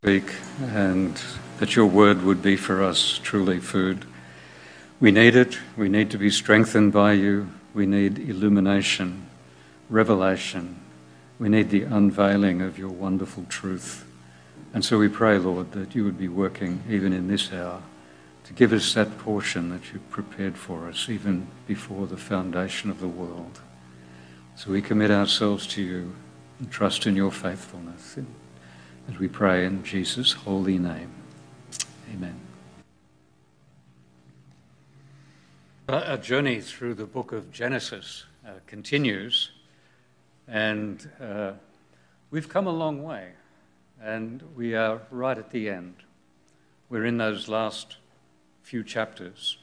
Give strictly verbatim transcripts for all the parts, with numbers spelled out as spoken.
Speak, and that your word would be for us truly food. We need it. We need to be strengthened by you. We need illumination, revelation. We need the unveiling of your wonderful truth. And so we pray, Lord, that you would be working even in this hour to give us that portion that you've prepared for us even before the foundation of the world. So we commit ourselves to you and trust in your faithfulness. As we pray in Jesus' holy name. Amen. Our journey through the book of Genesis uh, continues, and uh, we've come a long way, and we are right at the end. We're in those last few chapters.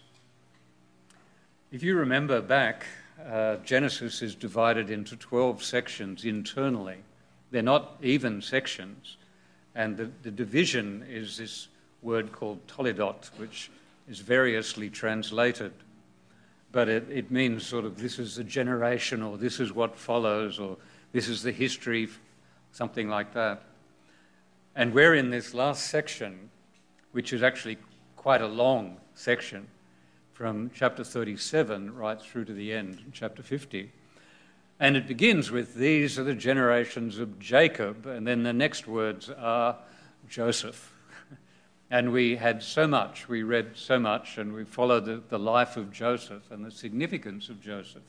If you remember back, uh, Genesis is divided into twelve sections internally. They're not even sections. And the, the division is this word called toledot, which is variously translated. But it, it means sort of this is the generation, or this is what follows, or this is the history, something like that. And we're in this last section, which is actually quite a long section, from chapter thirty-seven right through to the end, chapter fifty. And it begins with, these are the generations of Jacob, and then the next words are Joseph. And we had so much, we read so much, and we followed the, the life of Joseph and the significance of Joseph.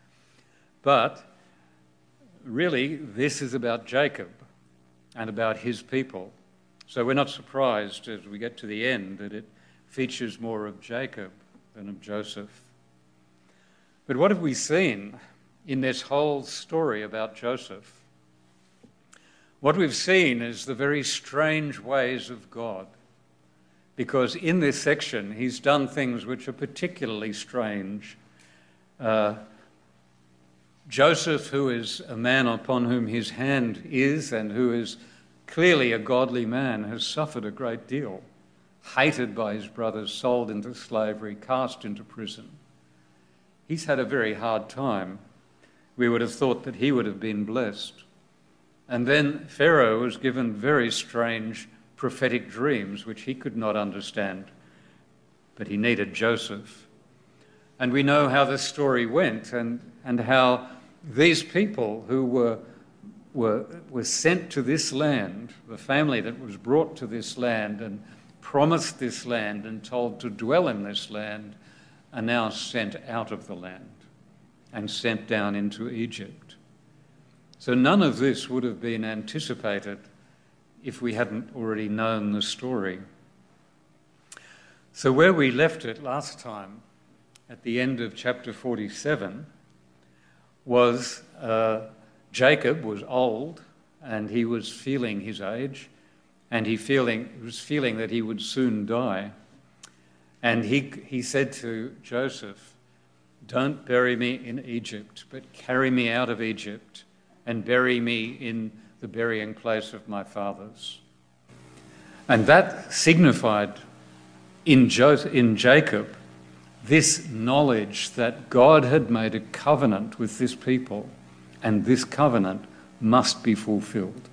But really, this is about Jacob and about his people. So we're not surprised as we get to the end that it features more of Jacob than of Joseph. But what have we seen in this whole story about Joseph? What we've seen is the very strange ways of God, because in this section he's done things which are particularly strange. Uh, Joseph, who is a man upon whom his hand is and who is clearly a godly man, has suffered a great deal, hated by his brothers, sold into slavery, cast into prison. He's had a very hard time. We would have thought that he would have been blessed. And then Pharaoh was given very strange prophetic dreams, which he could not understand. But he needed Joseph. And we know how the story went, and, and how these people who were, were, were sent to this land, the family that was brought to this land and promised this land and told to dwell in this land, are now sent out of the land and sent down into Egypt. So none of this would have been anticipated if we hadn't already known the story. So where we left it last time, at the end of chapter forty-seven, was uh, Jacob was old, and he was feeling his age, and he feeling he was feeling that he would soon die. And he he said to Joseph, "Don't bury me in Egypt, but carry me out of Egypt and bury me in the burying place of my fathers." And that signified in, Joseph, in Jacob this knowledge that God had made a covenant with this people, and this covenant must be fulfilled.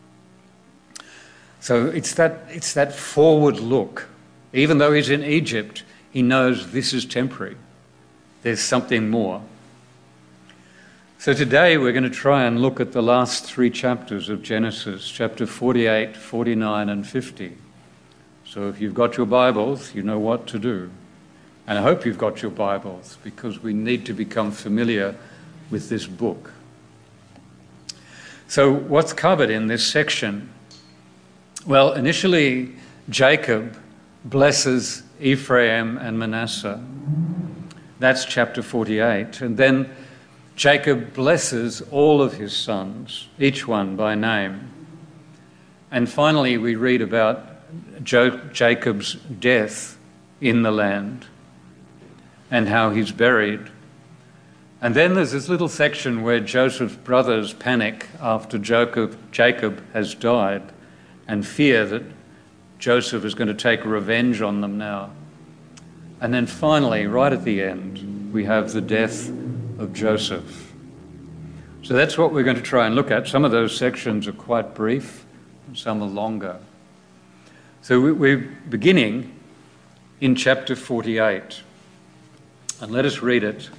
So it's that, it's that forward look. Even though he's in Egypt, he knows this is temporary. There's something more. So today we're going to try and look at the last three chapters of Genesis, chapter forty-eight, forty-nine, and fifty. So if you've got your Bibles, you know what to do. And I hope you've got your Bibles, because we need to become familiar with this book. So what's covered in this section? Well, initially Jacob blesses Ephraim and Manasseh. That's chapter forty-eight. And then Jacob blesses all of his sons, each one by name. And finally, we read about jo- Jacob's death in the land and how he's buried. And then there's this little section where Joseph's brothers panic after Jacob, Jacob has died and fear that Joseph is going to take revenge on them now. And then finally, right at the end, we have the death of Joseph. So that's what we're going to try and look at. Some of those sections are quite brief, and some are longer. So we're beginning in chapter forty-eight, and let us read it.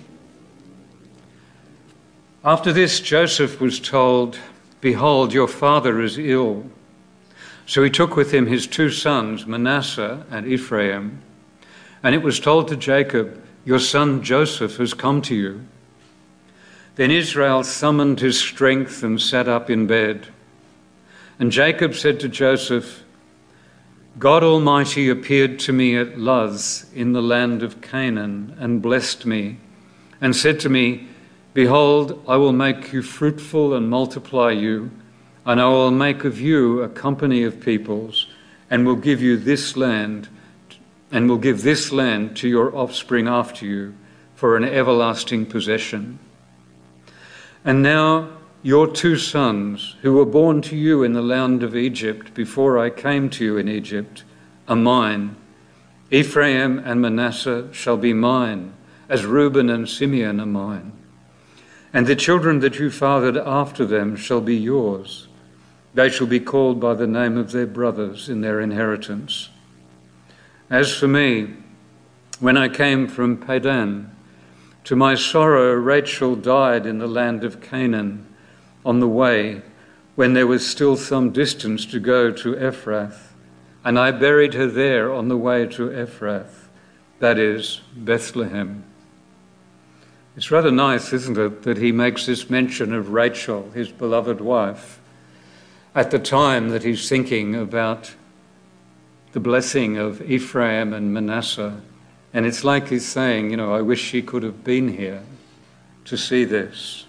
After this, Joseph was told, "Behold, your father is ill." So he took with him his two sons, Manasseh and Ephraim, and it was told to Jacob, "Your son Joseph has come to you." Then Israel summoned his strength and sat up in bed. And Jacob said to Joseph, "God Almighty appeared to me at Luz in the land of Canaan and blessed me and said to me, 'Behold, I will make you fruitful and multiply you, and I will make of you a company of peoples and will give you this land and will give this land to your offspring after you for an everlasting possession.' And now your two sons, who were born to you in the land of Egypt before I came to you in Egypt, are mine. Ephraim and Manasseh shall be mine, as Reuben and Simeon are mine. And the children that you fathered after them shall be yours. They shall be called by the name of their brothers in their inheritance. As for me, when I came from Padan, to my sorrow Rachel died in the land of Canaan on the way, when there was still some distance to go to Ephrath, and I buried her there on the way to Ephrath, that is, Bethlehem." It's rather nice, isn't it, that he makes this mention of Rachel, his beloved wife, at the time that he's thinking about the blessing of Ephraim and Manasseh. And it's like he's saying, you know, I wish she could have been here to see this.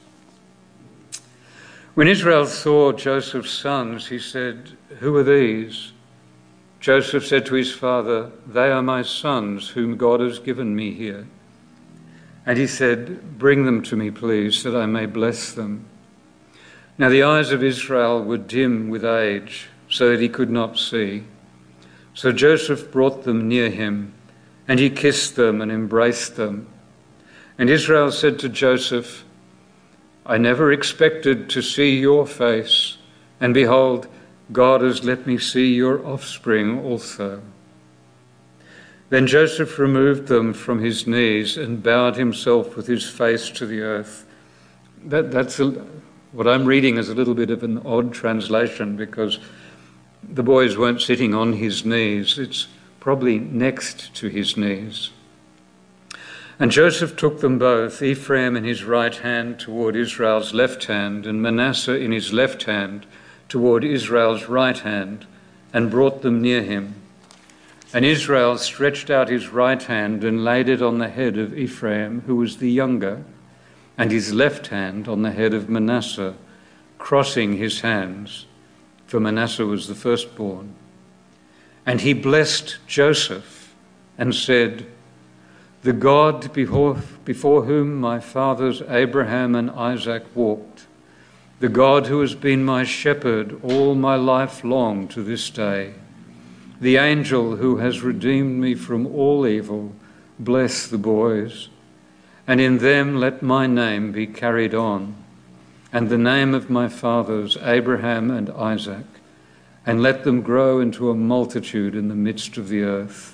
When Israel saw Joseph's sons, he said, "Who are these?" Joseph said to his father, "They are my sons, whom God has given me here." And he said, "Bring them to me, please, that I may bless them." Now the eyes of Israel were dim with age, so that he could not see. So Joseph brought them near him, and he kissed them and embraced them. And Israel said to Joseph, "I never expected to see your face, and behold, God has let me see your offspring also." Then Joseph removed them from his knees and bowed himself with his face to the earth. That, that's a, what I'm reading is a little bit of an odd translation, because the boys weren't sitting on his knees. It's probably next to his knees. And Joseph took them both, Ephraim in his right hand toward Israel's left hand, and Manasseh in his left hand toward Israel's right hand, and brought them near him. And Israel stretched out his right hand and laid it on the head of Ephraim, who was the younger, and his left hand on the head of Manasseh, crossing his hands, for Manasseh was the firstborn. And he blessed Joseph and said, "The God before, before whom my fathers Abraham and Isaac walked, the God who has been my shepherd all my life long to this day, the angel who has redeemed me from all evil, bless the boys, and in them let my name be carried on, and the name of my fathers Abraham and Isaac, and let them grow into a multitude in the midst of the earth."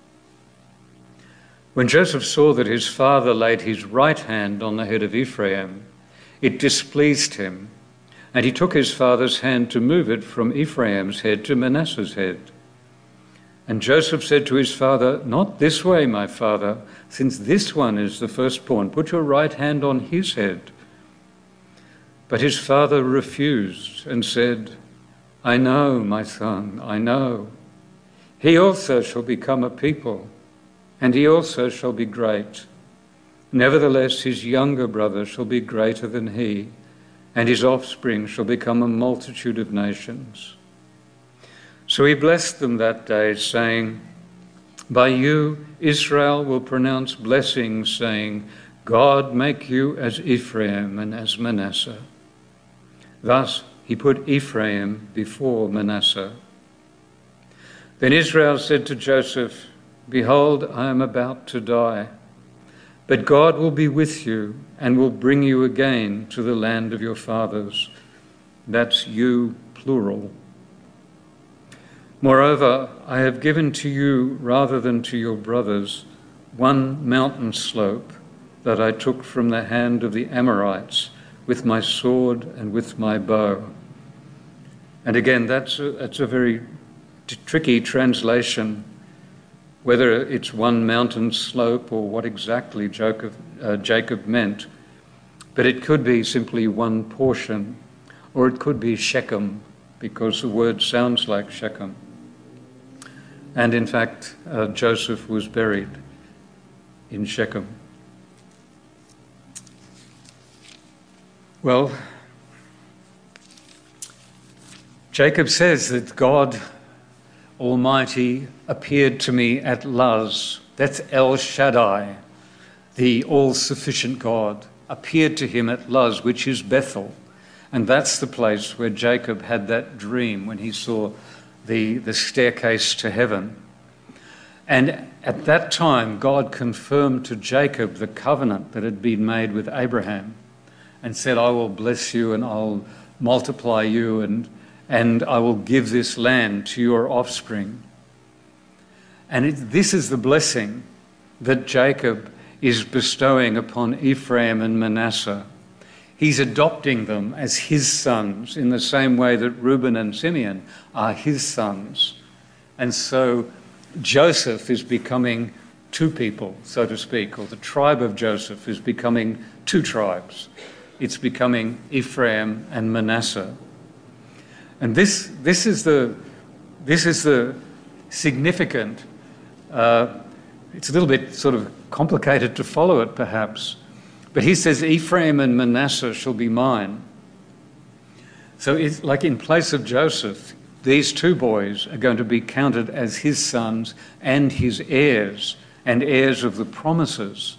When Joseph saw that his father laid his right hand on the head of Ephraim, it displeased him, and he took his father's hand to move it from Ephraim's head to Manasseh's head. And Joseph said to his father, "Not this way, my father, since this one is the firstborn. Put your right hand on his head." But his father refused and said, "I know, my son, I know. He also shall become a people, and he also shall be great. Nevertheless, his younger brother shall be greater than he, and his offspring shall become a multitude of nations." So he blessed them that day, saying, "By you Israel will pronounce blessings, saying, 'God make you as Ephraim and as Manasseh.'" Thus he put Ephraim before Manasseh. Then Israel said to Joseph, "Behold, I am about to die, but God will be with you and will bring you again to the land of your fathers." That's you, plural. Moreover, I have given to you, rather than to your brothers, one mountain slope that I took from the hand of the Amorites with my sword and with my bow. And again, that's a, that's a very t- tricky translation, whether it's one mountain slope or what exactly Jacob, uh, Jacob meant. But it could be simply one portion, or it could be Shechem, because the word sounds like Shechem. And in fact, uh, Joseph was buried in Shechem. Well, Jacob says that God Almighty appeared to me at Luz. That's El Shaddai, the all-sufficient God, appeared to him at Luz, which is Bethel. And that's the place where Jacob had that dream when he saw the, the staircase to heaven. And at that time, God confirmed to Jacob the covenant that had been made with Abraham and said, I will bless you and I'll multiply you and, and I will give this land to your offspring. And it, this is the blessing that Jacob is bestowing upon Ephraim and Manasseh. He's adopting them as his sons in the same way that Reuben and Simeon are his sons. And so Joseph is becoming two people, so to speak, or the tribe of Joseph is becoming two tribes. It's becoming Ephraim and Manasseh. And this, this is the, this is the significant, uh, it's a little bit sort of complicated to follow it perhaps, but he says, Ephraim and Manasseh shall be mine. So it's like in place of Joseph, these two boys are going to be counted as his sons and his heirs, and heirs of the promises.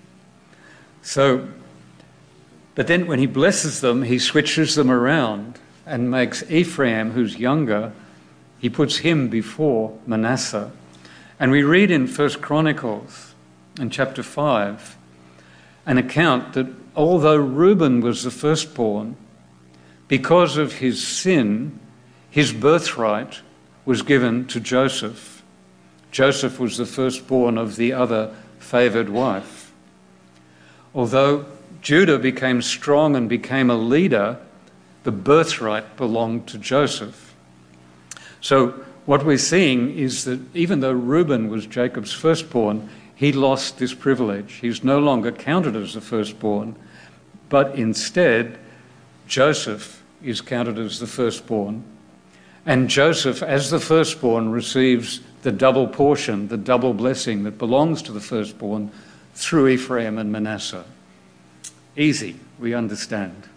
So, but then when he blesses them, he switches them around and makes Ephraim, who's younger, he puts him before Manasseh. And we read in First Chronicles, in chapter five, an account that although Reuben was the firstborn, because of his sin, his birthright was given to Joseph. Joseph was the firstborn of the other favoured wife. Although Judah became strong and became a leader, the birthright belonged to Joseph. So what we're seeing is that even though Reuben was Jacob's firstborn, he lost this privilege. He's no longer counted as the firstborn, but instead Joseph is counted as the firstborn. And Joseph, as the firstborn, receives the double portion, the double blessing that belongs to the firstborn through Ephraim and Manasseh. Easy, we understand.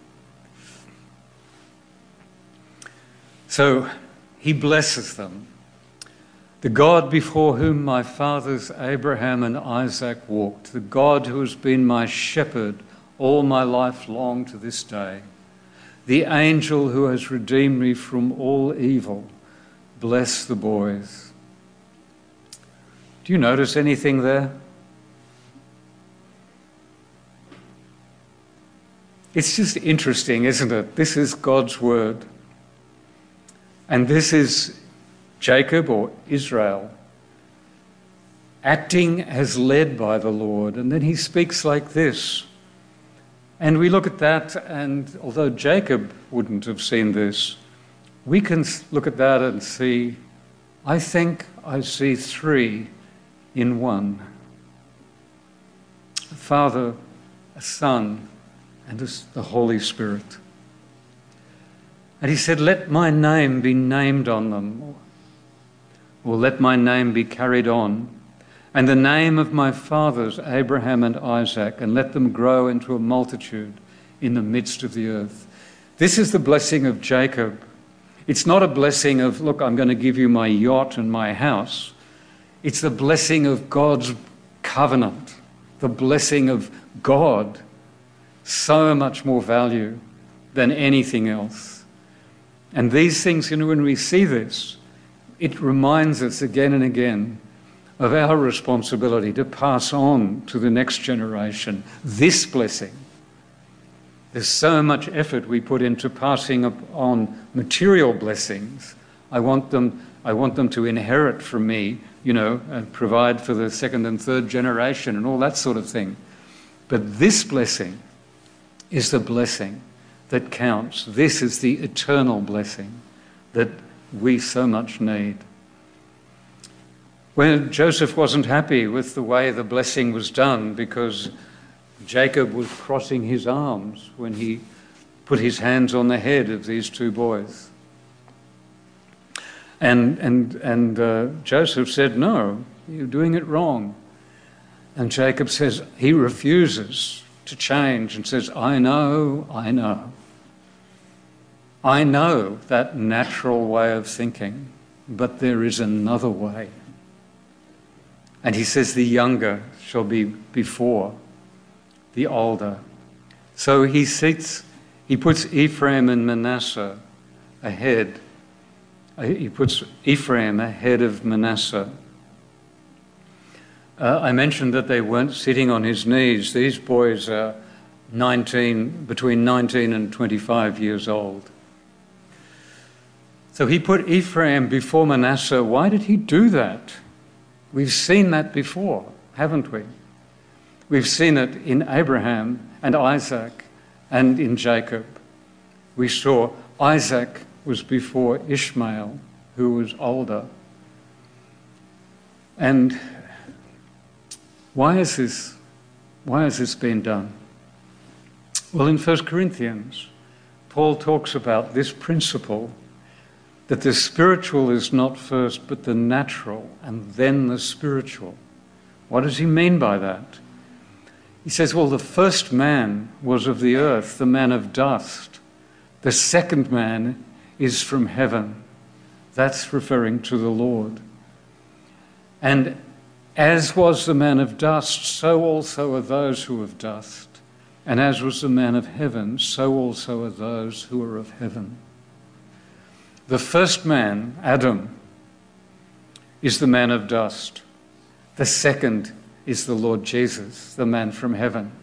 So he blesses them. The God before whom my fathers Abraham and Isaac walked, the God who has been my shepherd all my life long to this day, the angel who has redeemed me from all evil, bless the boys. Do you notice anything there? It's just interesting, isn't it? This is God's word. And this is Jacob, or Israel, acting as led by the Lord. And then he speaks like this. And we look at that, and although Jacob wouldn't have seen this, we can look at that and see, I think I see three in one. A Father, a Son, and the Holy Spirit. And he said, let my name be named on them, or let my name be carried on, and the name of my fathers, Abraham and Isaac, and let them grow into a multitude in the midst of the earth. This is the blessing of Jacob. It's not a blessing of, look, I'm going to give you my yacht and my house. It's the blessing of God's covenant, the blessing of God, so much more value than anything else. And these things, you know, when we see this, it reminds us again and again of our responsibility to pass on to the next generation this blessing. There's so much effort we put into passing on material blessings. I want them I want them to inherit from me, you know, and provide for the second and third generation and all that sort of thing. But this blessing is the blessing that counts. This is the eternal blessing that we so much need. When Joseph wasn't happy with the way the blessing was done because Jacob was crossing his arms when he put his hands on the head of these two boys. And, and, and uh, Joseph said, no, you're doing it wrong. And Jacob says, he refuses to change and says, I know, I know. I know that natural way of thinking, but there is another way. And he says the younger shall be before the older. So he sits, he puts Ephraim and Manasseh ahead. He puts Ephraim ahead of Manasseh. Uh, I mentioned that they weren't sitting on his knees. These boys are nineteen, between nineteen and twenty-five years old. So he put Ephraim before Manasseh. Why did he do that? We've seen that before, haven't we? We've seen it in Abraham and Isaac and in Jacob. We saw Isaac was before Ishmael, who was older. And why is this, why has this been done? Well, in First Corinthians, Paul talks about this principle that the spiritual is not first, but the natural, and then the spiritual. What does he mean by that? He says, well, the first man was of the earth, the man of dust. The second man is from heaven. That's referring to the Lord. And as was the man of dust, so also are those who are of dust. And as was the man of heaven, so also are those who are of heaven. The first man, Adam, is the man of dust. The second is the Lord Jesus, the man from heaven.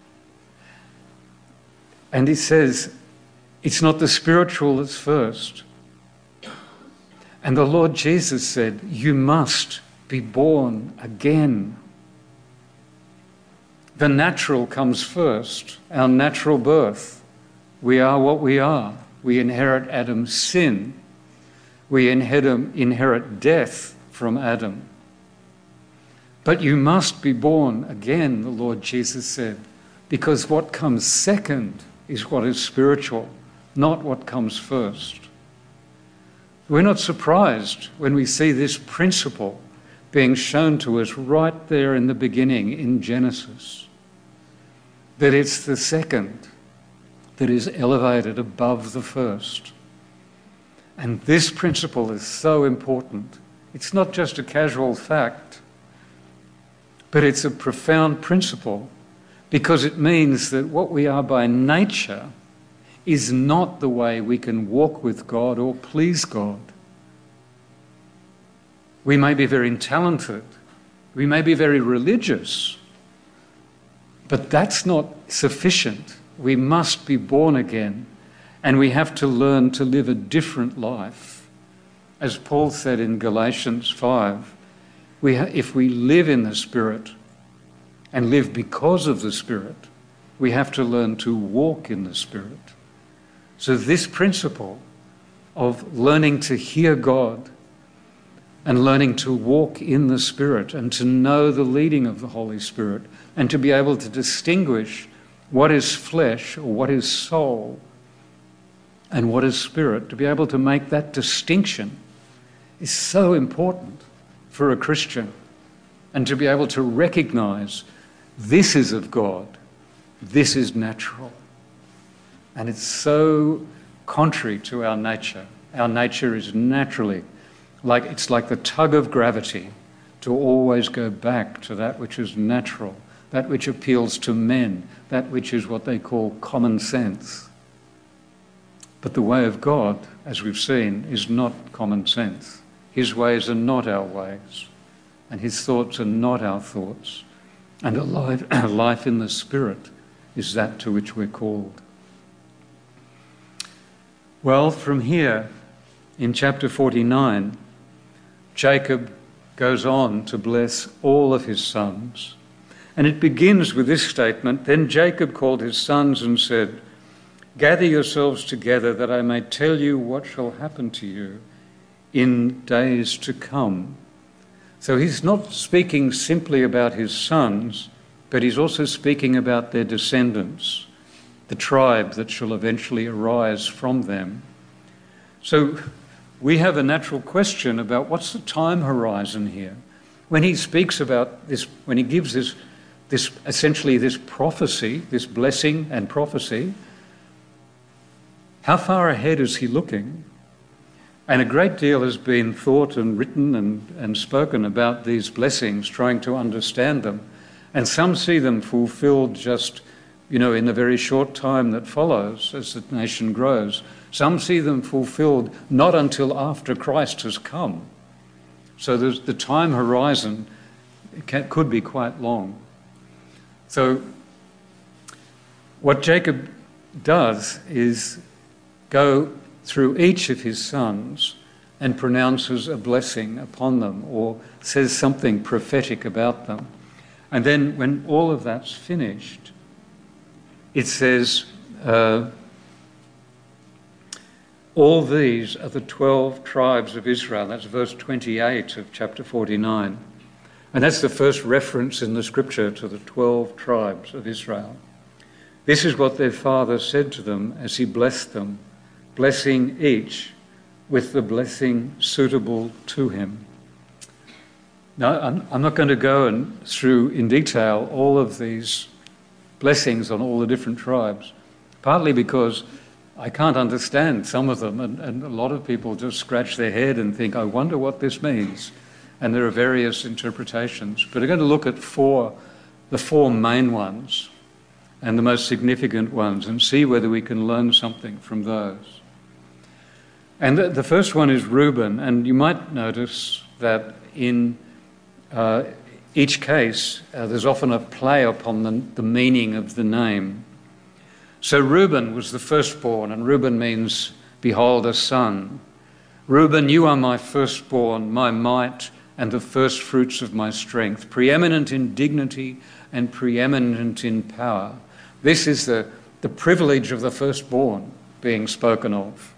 And he says, it's not the spiritual that's first. And the Lord Jesus said, you must be born again. The natural comes first, our natural birth. We are what we are. We inherit Adam's sin. We inherit, inherit death from Adam. But you must be born again, the Lord Jesus said, because what comes second is what is spiritual, not what comes first. We're not surprised when we see this principle being shown to us right there in the beginning in Genesis, that it's the second that is elevated above the first. And this principle is so important. It's not just a casual fact, but it's a profound principle because it means that what we are by nature is not the way we can walk with God or please God. We may be very talented, we may be very religious, but that's not sufficient. We must be born again, and we have to learn to live a different life. As Paul said in Galatians five, we ha- if we live in the Spirit and live because of the Spirit, we have to learn to walk in the Spirit. So this principle of learning to hear God and learning to walk in the Spirit and to know the leading of the Holy Spirit and to be able to distinguish what is flesh or what is soul and what is spirit, to be able to make that distinction is so important for a Christian, and to be able to recognize this is of God, this is natural. And it's so contrary to our nature. Our nature is naturally, like it's like the tug of gravity to always go back to that which is natural, that which appeals to men, that which is what they call common sense. But the way of God, as we've seen, is not common sense. His ways are not our ways, and his thoughts are not our thoughts. And a life, a life in the Spirit is that to which we're called. Well, from here, in chapter forty-nine, Jacob goes on to bless all of his sons. And it begins with this statement, "Then Jacob called his sons and said, 'Gather yourselves together that I may tell you what shall happen to you in days to come.'" So he's not speaking simply about his sons, but he's also speaking about their descendants, the tribe that shall eventually arise from them. So we have a natural question about what's the time horizon here. When he speaks about this, when he gives this, this essentially this prophecy, this blessing and prophecy, how far ahead is he looking? And a great deal has been thought and written and, and spoken about these blessings, trying to understand them. And some see them fulfilled just, you know, in the very short time that follows as the nation grows. Some see them fulfilled not until after Christ has come. So there's, the time horizon can, could be quite long. So what Jacob does is go through each of his sons and pronounces a blessing upon them or says something prophetic about them. And then when all of that's finished, it says, uh, all these are the twelve tribes of Israel. That's verse twenty-eight of chapter forty-nine. And that's the first reference in the scripture to the twelve tribes of Israel. This is what their father said to them as he blessed them, blessing each with the blessing suitable to him. Now, I'm, I'm not going to go and through in detail all of these blessings on all the different tribes, partly because I can't understand some of them, and, and a lot of people just scratch their head and think, I wonder what this means. And there are various interpretations. But I'm going to look at four, the four main ones and the most significant ones and see whether we can learn something from those. And the, the first one is Reuben, and you might notice that in uh, each case uh, there's often a play upon the, the meaning of the name. So Reuben was the firstborn, and Reuben means, behold, a son. Reuben, you are my firstborn, my might, and the first fruits of my strength, preeminent in dignity and preeminent in power. This is the, the privilege of the firstborn being spoken of.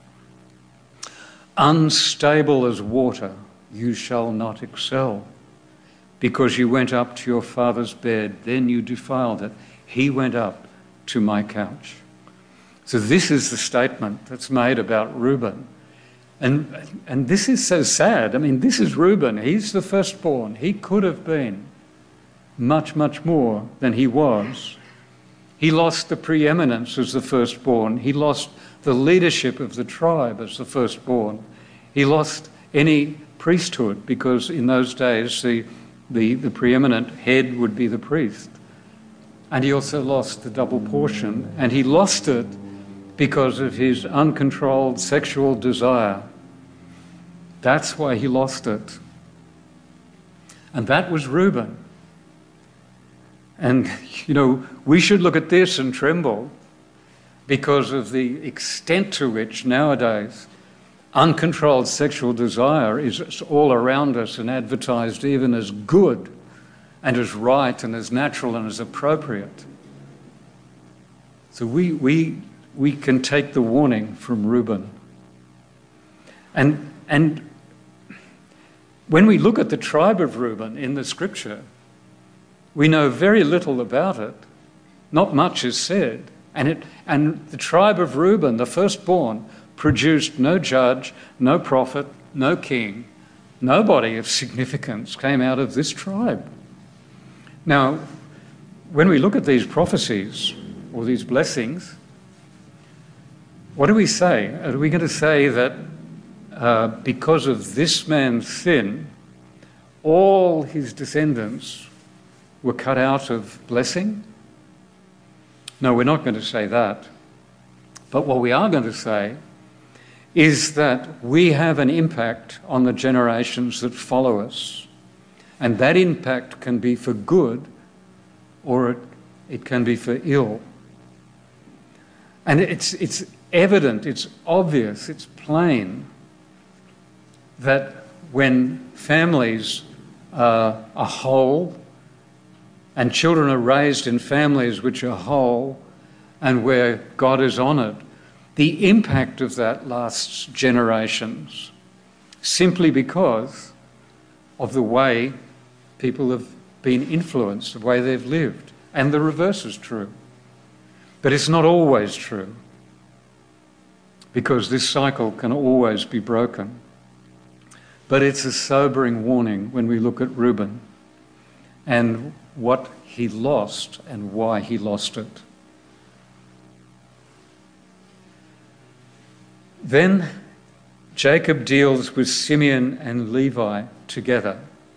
Unstable as water, you shall not excel, because you went up to your father's bed, then you defiled it. He went up to my couch. So this is the statement that's made about Reuben. And, and this is so sad. I mean, this is Reuben. He's the firstborn. He could have been much, much more than he was. He lost the preeminence as the firstborn. He lost the leadership of the tribe as the firstborn. He lost any priesthood because in those days the, the, the preeminent head would be the priest. And he also lost the double portion. And he lost it because of his uncontrolled sexual desire. That's why he lost it. And that was Reuben. And, you know, we should look at this and tremble because of the extent to which nowadays uncontrolled sexual desire is all around us and advertised even as good and as right and as natural and as appropriate. So we, we, we can take the warning from Reuben. And, and when we look at the tribe of Reuben in the scripture, we know very little about it. Not much is said. And, it, and the tribe of Reuben, the firstborn, produced no judge, no prophet, no king. Nobody of significance came out of this tribe. Now, when we look at these prophecies or these blessings, what do we say? Are we going to say that uh, because of this man's sin, all his descendants were cut out of blessing? No, we're not going to say that. But what we are going to say is that we have an impact on the generations that follow us. And that impact can be for good or it, it can be for ill. And it's, it's evident, it's obvious, it's plain that when families uh, are whole and children are raised in families which are whole and where God is honoured, the impact of that lasts generations simply because of the way people have been influenced, the way they've lived. And the reverse is true. But it's not always true, because this cycle can always be broken. But it's a sobering warning when we look at Reuben and what he lost and why he lost it. Then Jacob deals with Simeon and Levi together.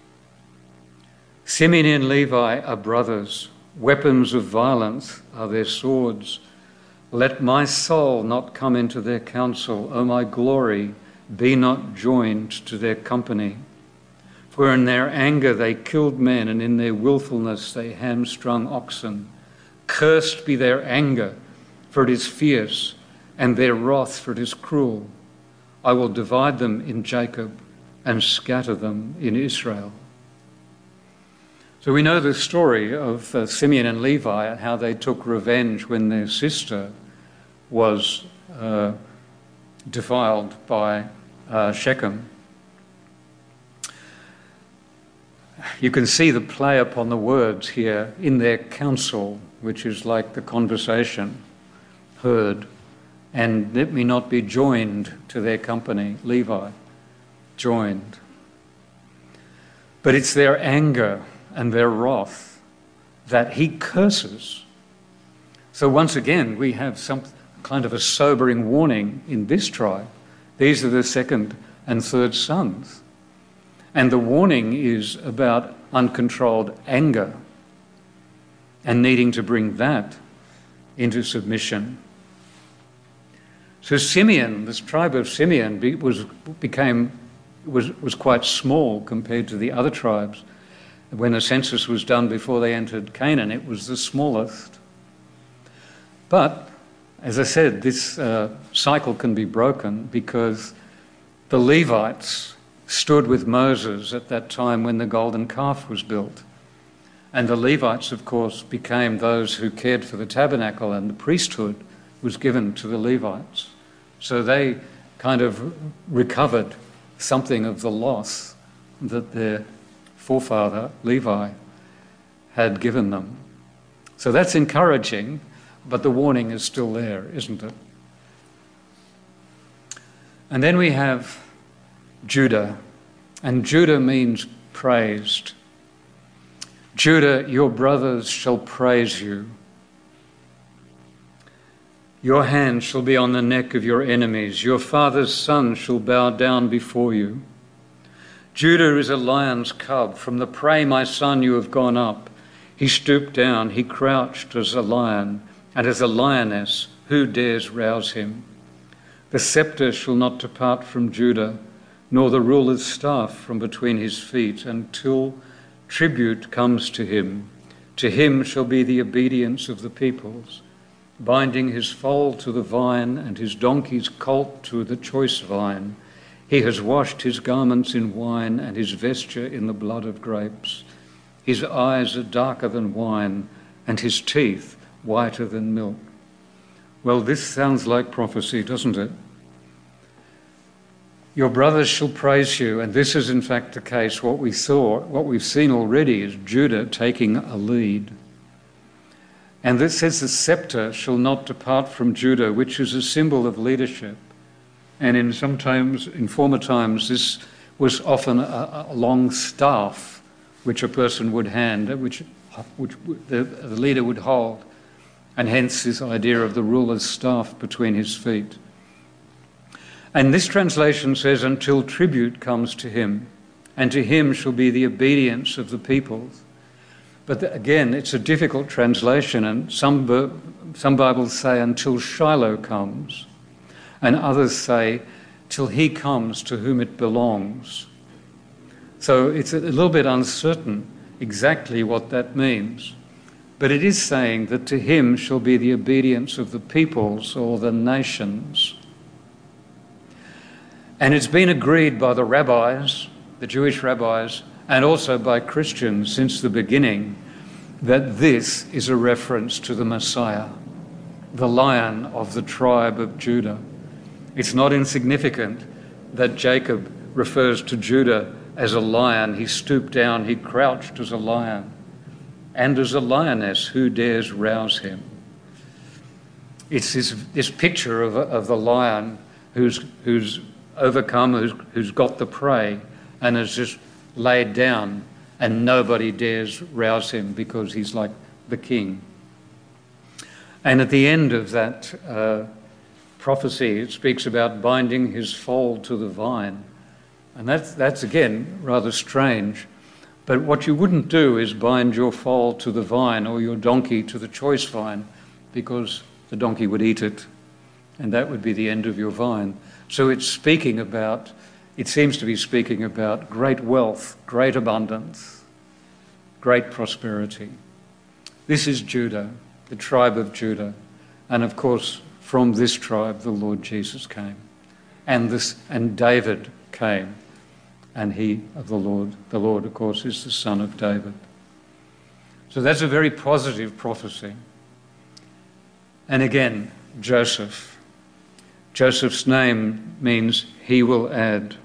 Simeon and Levi are brothers. Weapons of violence are their swords. Let my soul not come into their counsel, O my glory, be not joined to their company. For in their anger they killed men, and in their wilfulness they hamstrung oxen. Cursed be their anger, for it is fierce, and their wrath, for it is cruel. I will divide them in Jacob and scatter them in Israel. So we know the story of uh, Simeon and Levi and how they took revenge when their sister was uh, defiled by uh, Shechem. You can see the play upon the words here in their counsel, which is like the conversation heard. And let me not be joined to their company, Levi, joined. But it's their anger and their wrath that he curses. So once again, we have some kind of a sobering warning in this tribe. These are the second and third sons. And the warning is about uncontrolled anger and needing to bring that into submission. So Simeon, this tribe of Simeon, be, was became was was quite small compared to the other tribes. When a census was done before they entered Canaan, it was the smallest. But, as I said, this uh, cycle can be broken because the Levites stood with Moses at that time when the golden calf was built. And the Levites, of course, became those who cared for the tabernacle, and the priesthood was given to the Levites. So they kind of recovered something of the loss that their forefather, Levi, had given them. So that's encouraging, but the warning is still there, isn't it? And then we have Judah, and Judah means praised. Judah, your brothers shall praise you. Your hand shall be on the neck of your enemies. Your father's son shall bow down before you. Judah is a lion's cub. From the prey, my son, you have gone up. He stooped down. He crouched as a lion, and as a lioness, who dares rouse him? The scepter shall not depart from Judah, nor the ruler's staff from between his feet, until tribute comes to him. To him shall be the obedience of the peoples, binding his foal to the vine and his donkey's colt to the choice vine. He has washed his garments in wine and his vesture in the blood of grapes. His eyes are darker than wine and his teeth whiter than milk. Well, this sounds like prophecy, doesn't it? Your brothers shall praise you, and this is in fact the case. What we saw, what we've seen already is Judah taking a lead. And this says the scepter shall not depart from Judah, which is a symbol of leadership. And in sometimes, in former times, this was often a, a long staff which a person would hand, which, which the, the leader would hold, and hence this idea of the ruler's staff between his feet. And this translation says, until tribute comes to him, and to him shall be the obedience of the peoples. But again, it's a difficult translation, and some, some Bibles say until Shiloh comes, and others say till he comes to whom it belongs. So it's a little bit uncertain exactly what that means. But it is saying that to him shall be the obedience of the peoples or the nations. And it's been agreed by the rabbis the Jewish rabbis, and also by Christians since the beginning, that this is a reference to the Messiah, the Lion of the tribe of Judah. It's not insignificant that Jacob refers to Judah as a lion. He stooped down, he crouched as a lion. And as a lioness, who dares rouse him? It's this, this picture of, of the lion who's, who's overcome, who's, who's got the prey and has just laid down, and nobody dares rouse him because he's like the king. And at the end of that uh, prophecy, it speaks about binding his foal to the vine. And that's, that's, again, rather strange. But what you wouldn't do is bind your foal to the vine or your donkey to the choice vine, because the donkey would eat it, and that would be the end of your vine. So it's speaking about, it seems to be speaking about great wealth, great abundance, great prosperity. This is Judah, the tribe of Judah. And of course, from this tribe, the Lord Jesus came. And this, and David came. And he of the Lord, the Lord, of course, is the son of David. So that's a very positive prophecy. And again, Joseph. Joseph's name means he will add.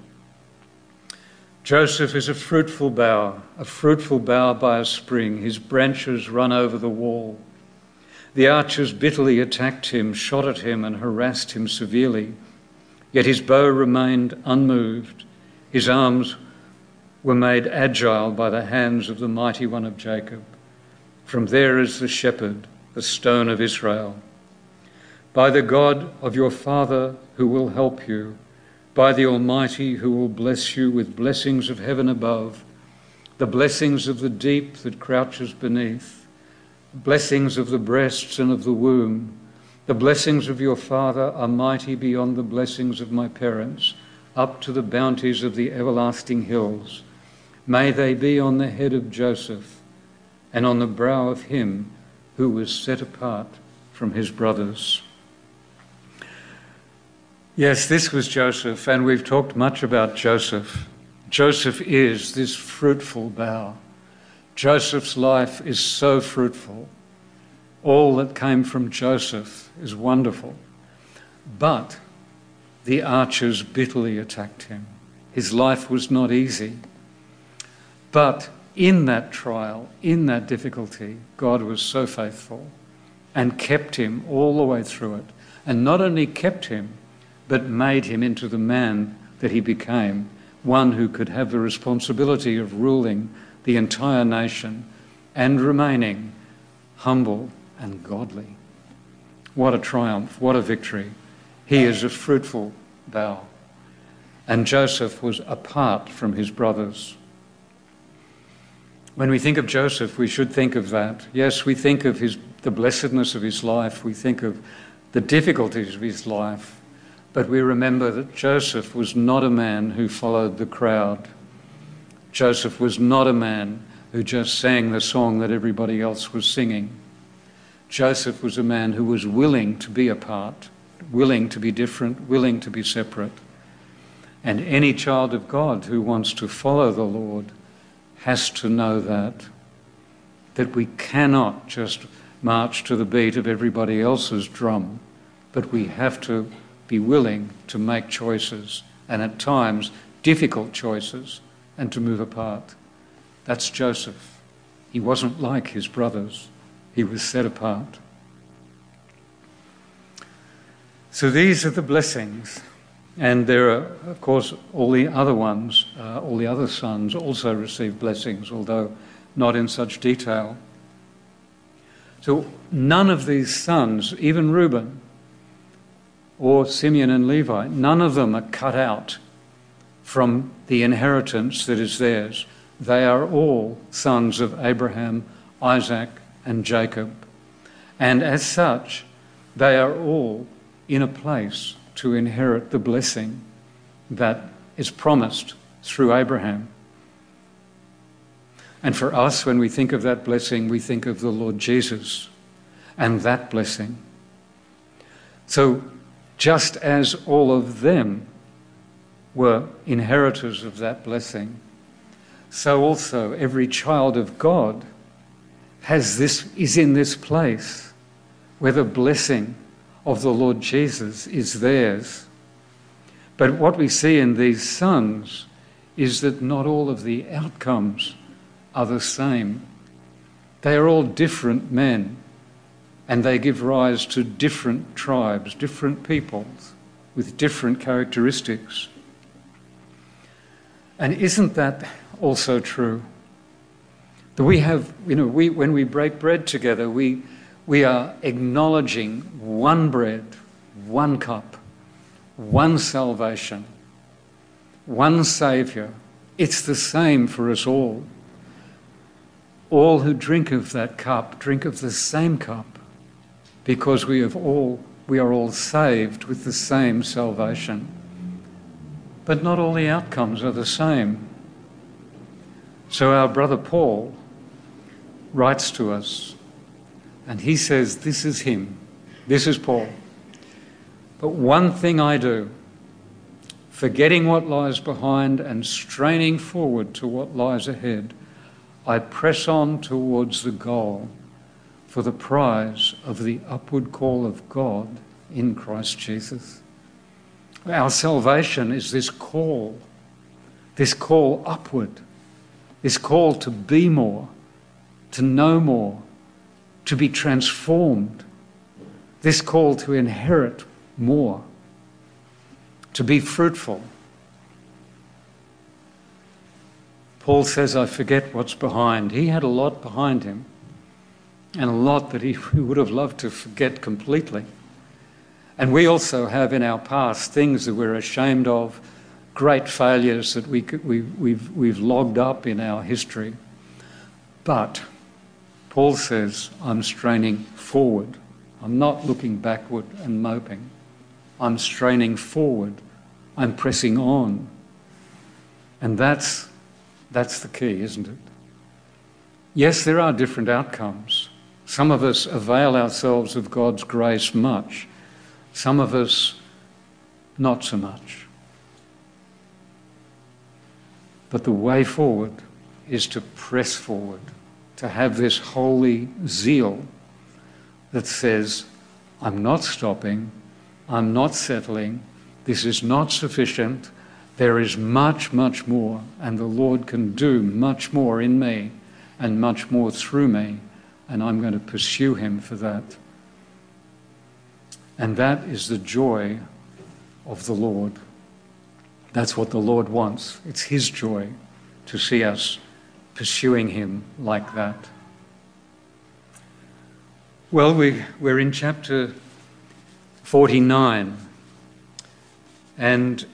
Joseph is a fruitful bough, a fruitful bough by a spring. His branches run over the wall. The archers bitterly attacked him, shot at him, and harassed him severely. Yet his bow remained unmoved. His arms were made agile by the hands of the mighty one of Jacob. From there is the shepherd, the stone of Israel. By the God of your father who will help you, by the Almighty who will bless you with blessings of heaven above, the blessings of the deep that crouches beneath, blessings of the breasts and of the womb. The blessings of your father are mighty beyond the blessings of my parents, up to the bounties of the everlasting hills. May they be on the head of Joseph and on the brow of him who was set apart from his brothers. Yes, this was Joseph, and we've talked much about Joseph. Joseph is this fruitful bough. Joseph's life is so fruitful. All that came from Joseph is wonderful. But the archers bitterly attacked him. His life was not easy. But in that trial, in that difficulty, God was so faithful and kept him all the way through it. And not only kept him, but made him into the man that he became, one who could have the responsibility of ruling the entire nation and remaining humble and godly. What a triumph, what a victory. He is a fruitful bough. And Joseph was apart from his brothers. When we think of Joseph, we should think of that. Yes, we think of his, the blessedness of his life. We think of the difficulties of his life. But we remember that Joseph was not a man who followed the crowd. Joseph was not a man who just sang the song that everybody else was singing. Joseph was a man who was willing to be apart, willing to be different, willing to be separate. And any child of God who wants to follow the Lord has to know that, that we cannot just march to the beat of everybody else's drum, but we have to be willing to make choices, and at times difficult choices, and to move apart. That's Joseph. He wasn't like his brothers. He was set apart. So these are the blessings. And there are, of course, all the other ones, uh, all the other sons also received blessings, although not in such detail. So none of these sons, even Reuben or Simeon and Levi, none of them are cut out from the inheritance that is theirs. They are all sons of Abraham, Isaac, and Jacob. And as such, they are all in a place to inherit the blessing that is promised through Abraham. And for us, when we think of that blessing, we think of the Lord Jesus and that blessing. So just as all of them were inheritors of that blessing, so also every child of God has this, is in this place where the blessing of the Lord Jesus is theirs. But what we see in these sons is that not all of the outcomes are the same. They are all different men, and they give rise to different tribes, different peoples with different characteristics. And isn't that also true? That we have, you know, we when we break bread together, we we are acknowledging one bread, one cup, one salvation, one Saviour. It's the same for us all. All who drink of that cup drink of the same cup, because we have all we are all saved with the same salvation. But not all the outcomes are the same. So our brother Paul writes to us, and he says, this is him, this is Paul. But one thing I do, forgetting what lies behind and straining forward to what lies ahead, I press on towards the goal for the prize of the upward call of God in Christ Jesus. Our salvation is this call, this call upward, this call to be more, to know more, to be transformed, this call to inherit more, to be fruitful. Paul says, I forget what's behind. He had a lot behind him, and a lot that he would have loved to forget completely. And we also have in our past things that we're ashamed of, great failures that we, we, we've, we've logged up in our history. But Paul says, I'm straining forward. I'm not looking backward and moping. I'm straining forward. I'm pressing on. And that's, that's the key, isn't it? Yes, there are different outcomes. Some of us avail ourselves of God's grace much. Some of us not so much. But the way forward is to press forward, to have this holy zeal that says, I'm not stopping, I'm not settling, this is not sufficient, there is much, much more, and the Lord can do much more in me and much more through me, and I'm going to pursue him for that. And that is the joy of the Lord. That's what the Lord wants. It's his joy to see us pursuing him like that. Well, we, we're in chapter forty-nine, and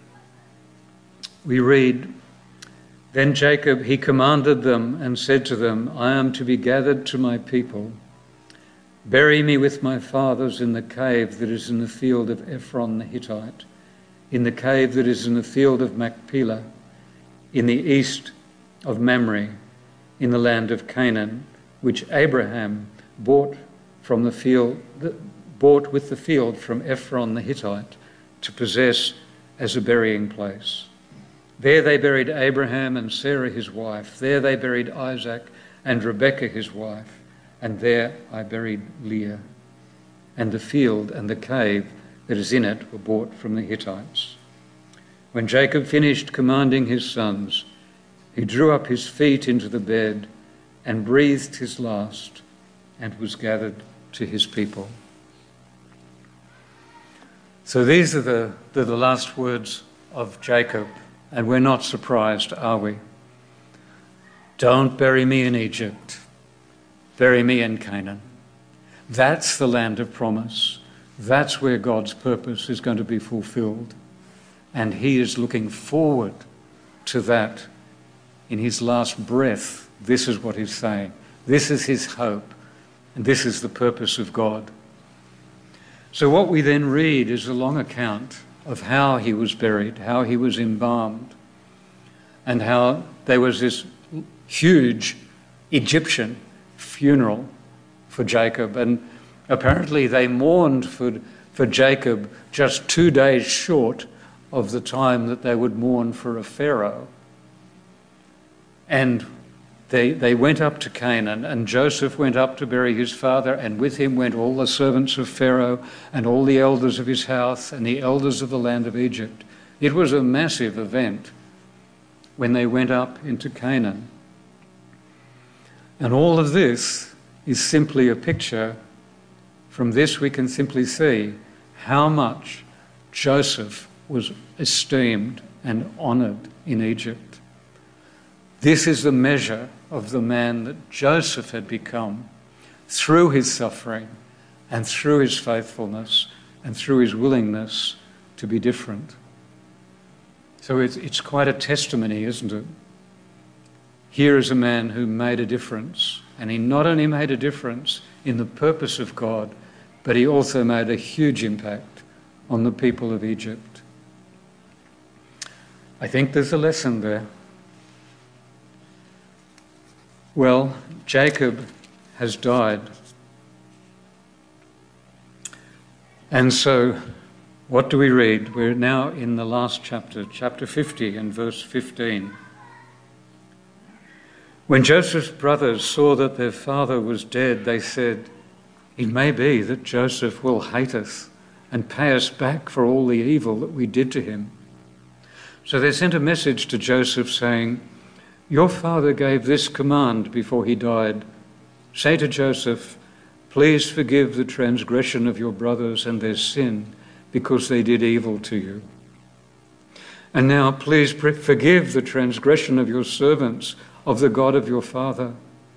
we read, Then Jacob, he commanded them and said to them, I am to be gathered to my people. Bury me with my fathers in the cave that is in the field of Ephron the Hittite, in the cave that is in the field of Machpelah, in the east of Mamre, in the land of Canaan, which Abraham bought from the field, bought with the field from Ephron the Hittite to possess as a burying place. There they buried Abraham and Sarah his wife. There they buried Isaac and Rebekah his wife. And there I buried Leah. And the field and the cave that is in it were bought from the Hittites. When Jacob finished commanding his sons, he drew up his feet into the bed and breathed his last and was gathered to his people. So these are the, the, the last words of Jacob, and we're not surprised, are we? Don't bury me in Egypt. Bury me in Canaan. That's the land of promise. That's where God's purpose is going to be fulfilled. And he is looking forward to that. In his last breath, this is what he's saying. This is his hope. And this is the purpose of God. So what we then read is a long account of how he was buried, how he was embalmed, and how there was this huge Egyptian funeral for Jacob. And apparently they mourned for, for Jacob just two days short of the time that they would mourn for a Pharaoh. And they, they went up to Canaan, and Joseph went up to bury his father, and with him went all the servants of Pharaoh and all the elders of his house and the elders of the land of Egypt. It was a massive event when they went up into Canaan. And all of this is simply a picture. From this we can simply see how much Joseph was esteemed and honoured in Egypt. This is the measure of the man that Joseph had become through his suffering and through his faithfulness and through his willingness to be different. So it's, it's quite a testimony, isn't it? Here is a man who made a difference, and he not only made a difference in the purpose of God, but he also made a huge impact on the people of Egypt. I think there's a lesson there. Well, Jacob has died. And so, what do we read? We're now in the last chapter, chapter fifty and verse fifteen. When Joseph's brothers saw that their father was dead, they said, "It may be that Joseph will hate us and pay us back for all the evil that we did to him." So they sent a message to Joseph saying, "Your father gave this command before he died. Say to Joseph, 'Please forgive the transgression of your brothers and their sin, because they did evil to you. And now please forgive the transgression of your servants, of the God of your father.'"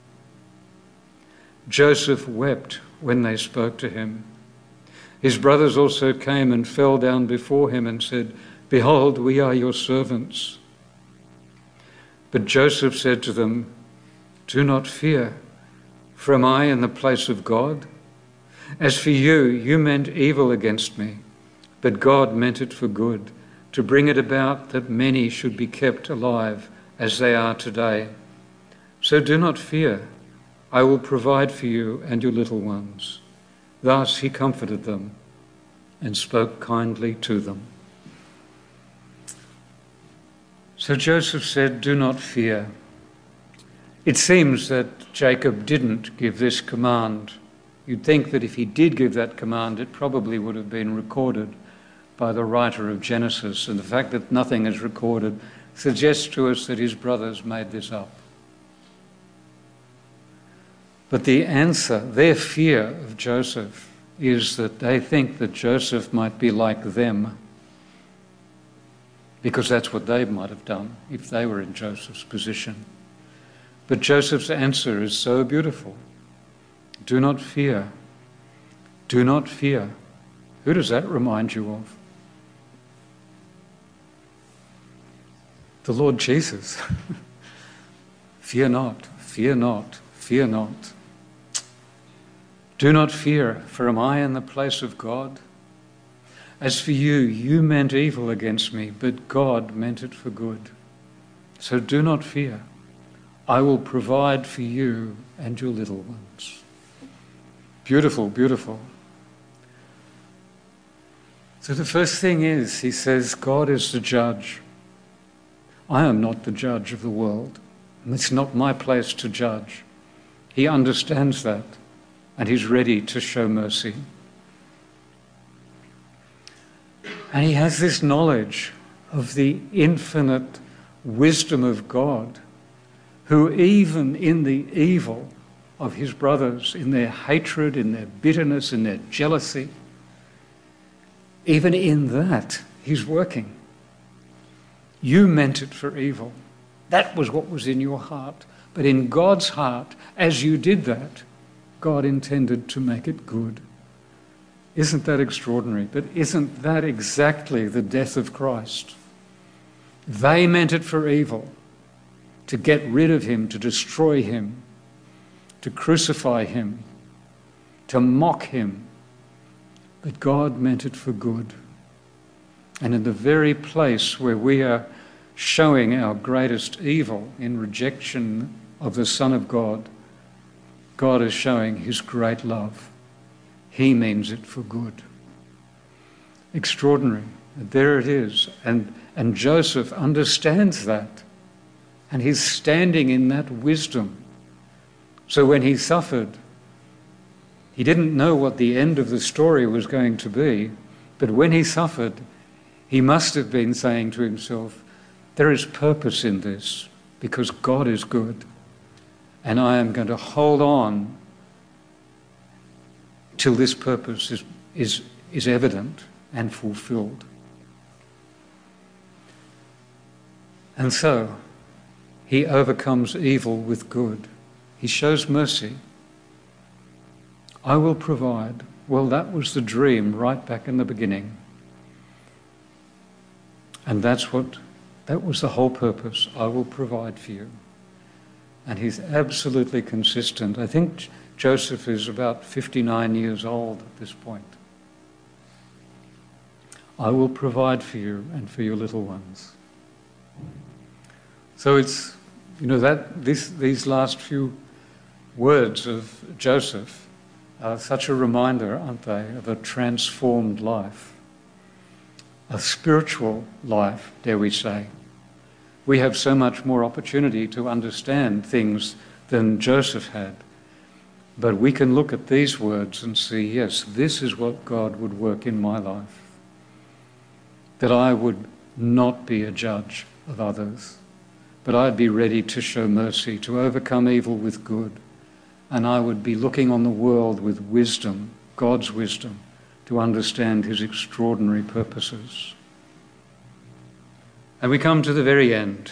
Joseph wept when they spoke to him. His brothers also came and fell down before him and said, "Behold, we are your servants." But Joseph said to them, "Do not fear, for am I in the place of God? As for you, you meant evil against me, but God meant it for good, to bring it about that many should be kept alive as they are today. So do not fear, I will provide for you and your little ones." Thus he comforted them and spoke kindly to them. So Joseph said, "Do not fear." It seems that Jacob didn't give this command. You'd think that if he did give that command, it probably would have been recorded by the writer of Genesis, and the fact that nothing is recorded suggests to us that his brothers made this up. But the answer, their fear of Joseph, is that they think that Joseph might be like them, because that's what they might have done if they were in Joseph's position. But Joseph's answer is so beautiful. Do not fear. Do not fear. Who does that remind you of? The Lord Jesus. Fear not, fear not, fear not. Do not fear, for am I in the place of God? As for you, you meant evil against me, but God meant it for good. So do not fear. I will provide for you and your little ones. Beautiful, beautiful. So the first thing is, he says, God is the judge. I am not the judge of the world, and it's not my place to judge. He understands that, and he's ready to show mercy. And he has this knowledge of the infinite wisdom of God, who even in the evil of his brothers, in their hatred, in their bitterness, in their jealousy, even in that, he's working. You meant it for evil. That was what was in your heart. But in God's heart, as you did that, God intended to make it good. Isn't that extraordinary? But isn't that exactly the death of Christ? They meant it for evil, to get rid of him, to destroy him, to crucify him, to mock him. But God meant it for good. And in the very place where we are showing our greatest evil in rejection of the Son of God, God is showing his great love. He means it for good. Extraordinary. There it is. And, and Joseph understands that. And he's standing in that wisdom. So when he suffered, he didn't know what the end of the story was going to be, but when he suffered, he must have been saying to himself, there is purpose in this because God is good, and I am going to hold on till this purpose is, is, is evident and fulfilled. And so, he overcomes evil with good. He shows mercy. I will provide. Well, that was the dream right back in the beginning. And that's what, that was the whole purpose. I will provide for you. And he's absolutely consistent. I think Joseph is about fifty-nine years old at this point. I will provide for you and for your little ones. So it's, you know, that this, these last few words of Joseph are such a reminder, aren't they, of a transformed life, a spiritual life, dare we say. We have so much more opportunity to understand things than Joseph had. But we can look at these words and see, yes, this is what God would work in my life. That I would not be a judge of others, but I'd be ready to show mercy, to overcome evil with good. And I would be looking on the world with wisdom, God's wisdom, to understand his extraordinary purposes. And we come to the very end.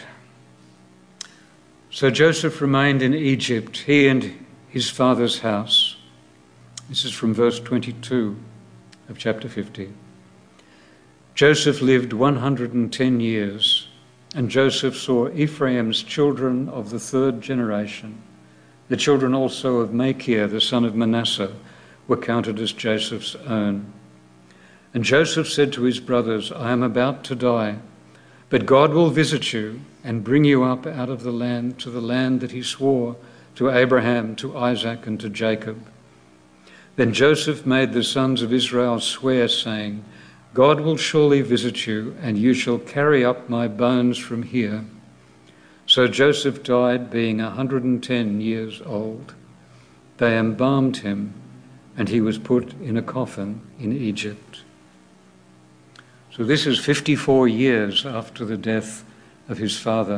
So Joseph remained in Egypt, he and his father's house. This is from verse twenty-two of chapter fifty. Joseph lived one hundred ten years, and Joseph saw Ephraim's children of the third generation. The children also of Machir, the son of Manasseh, were counted as Joseph's own. And Joseph said to his brothers, I am about to die, but God will visit you and bring you up out of the land to the land that he swore to Abraham, to Isaac, and to Jacob. Then Joseph made the sons of Israel swear, saying, God will surely visit you, and you shall carry up my bones from here. So Joseph died, being one hundred ten years old. They embalmed him, and he was put in a coffin in Egypt. So this is fifty-four years after the death of his father.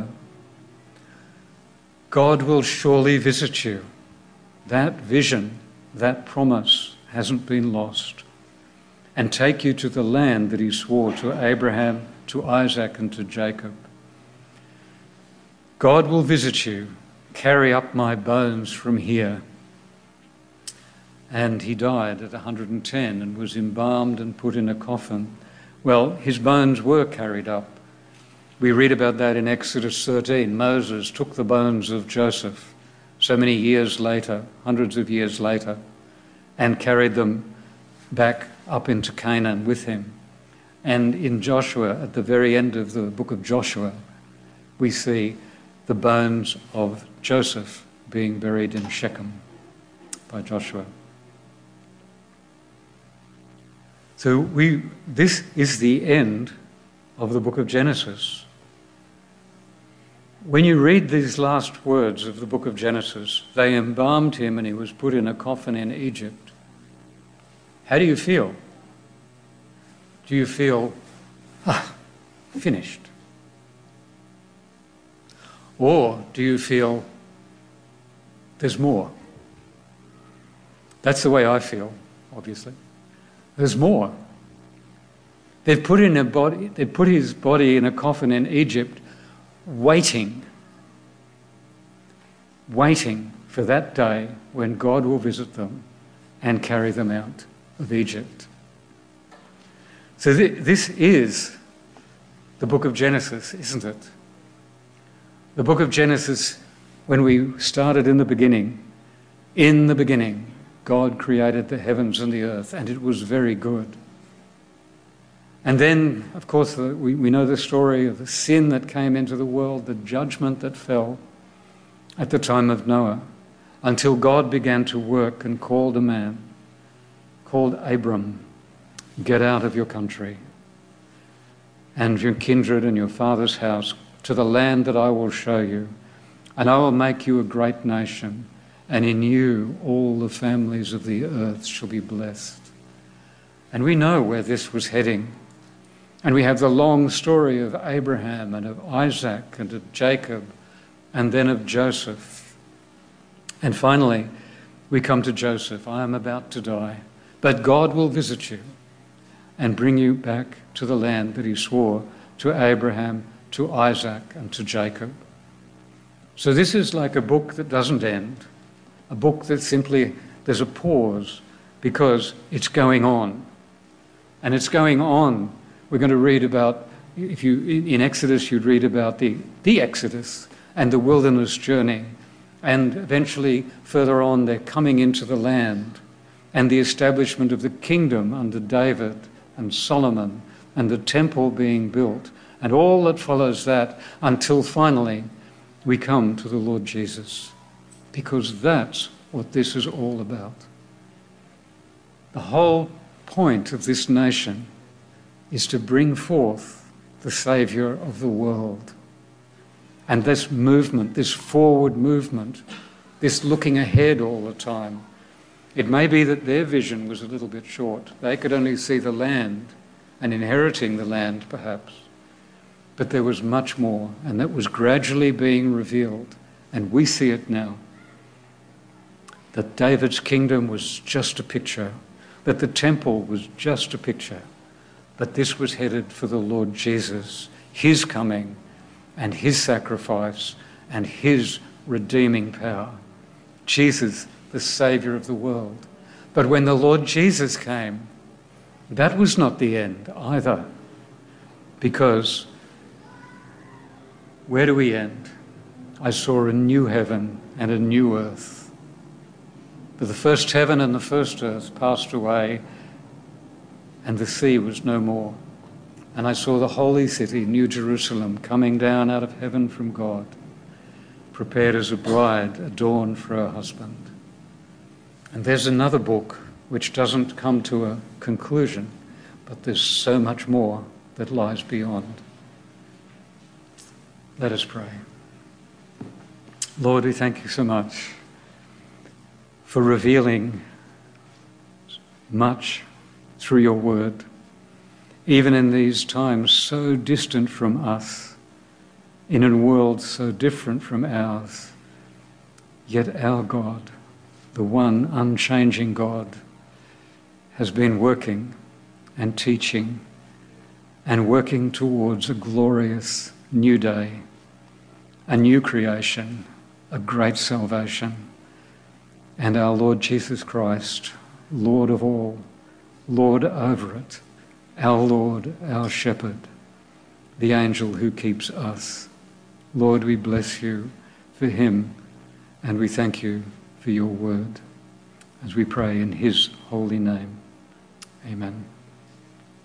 God will surely visit you. That vision, that promise hasn't been lost. And take you to the land that he swore to Abraham, to Isaac, and to Jacob. God will visit you, carry up my bones from here. And he died at one hundred ten and was embalmed and put in a coffin. Well, his bones were carried up. We read about that in Exodus thirteen. Moses took the bones of Joseph so many years later, hundreds of years later, and carried them back up into Canaan with him. And in Joshua, at the very end of the book of Joshua, we see the bones of Joseph being buried in Shechem by Joshua. So we, this is the end of the book of Genesis. When you read these last words of the book of Genesis, they embalmed him and he was put in a coffin in Egypt. How do you feel? Do you feel, ah, finished? Or do you feel, there's more? That's the way I feel, obviously. There's more. They've put in a body, they put his body in a coffin in Egypt, waiting, waiting for that day when God will visit them and carry them out of Egypt. So th- this is the book of Genesis, isn't it? The book of Genesis, when we started in the beginning, in the beginning, God created the heavens and the earth, and it was very good. And then, of course, the, we, we know the story of the sin that came into the world, the judgment that fell at the time of Noah, until God began to work and called a man, called Abram, get out of your country and your kindred and your father's house to the land that I will show you, and I will make you a great nation, and in you all the families of the earth shall be blessed. And we know where this was heading. And we have the long story of Abraham and of Isaac and of Jacob and then of Joseph. And finally, we come to Joseph. I am about to die, but God will visit you and bring you back to the land that he swore to Abraham, to Isaac, and to Jacob. So this is like a book that doesn't end, a book that simply, there's a pause because it's going on. And it's going on. We're going to read about, if you in Exodus, you'd read about the, the Exodus and the wilderness journey. And eventually, further on, they're coming into the land and the establishment of the kingdom under David and Solomon and the temple being built and all that follows that until finally we come to the Lord Jesus, because that's what this is all about. The whole point of this nation is to bring forth the Saviour of the world. And this movement, this forward movement, this looking ahead all the time, it may be that their vision was a little bit short. They could only see the land and inheriting the land, perhaps. But there was much more, and that was gradually being revealed, and we see it now. That David's kingdom was just a picture, that the temple was just a picture, but this was headed for the Lord Jesus, his coming and his sacrifice and his redeeming power. Jesus, the Saviour of the world. But when the Lord Jesus came, that was not the end either, because where do we end? I saw a new heaven and a new earth. For the first heaven and the first earth passed away, and the sea was no more. And I saw the holy city, New Jerusalem, coming down out of heaven from God, prepared as a bride adorned for her husband. And there's another book which doesn't come to a conclusion, but there's so much more that lies beyond. Let us pray. Lord, we thank you so much for revealing much through your word, even in these times so distant from us, in a world so different from ours. Yet our God, the one unchanging God, has been working and teaching and working towards a glorious new day, a new creation, a great salvation, and our Lord Jesus Christ, Lord of all, Lord over it, our Lord, our shepherd, the angel who keeps us. Lord, we bless you for him, and we thank you for your word, as we pray in his holy name. Amen.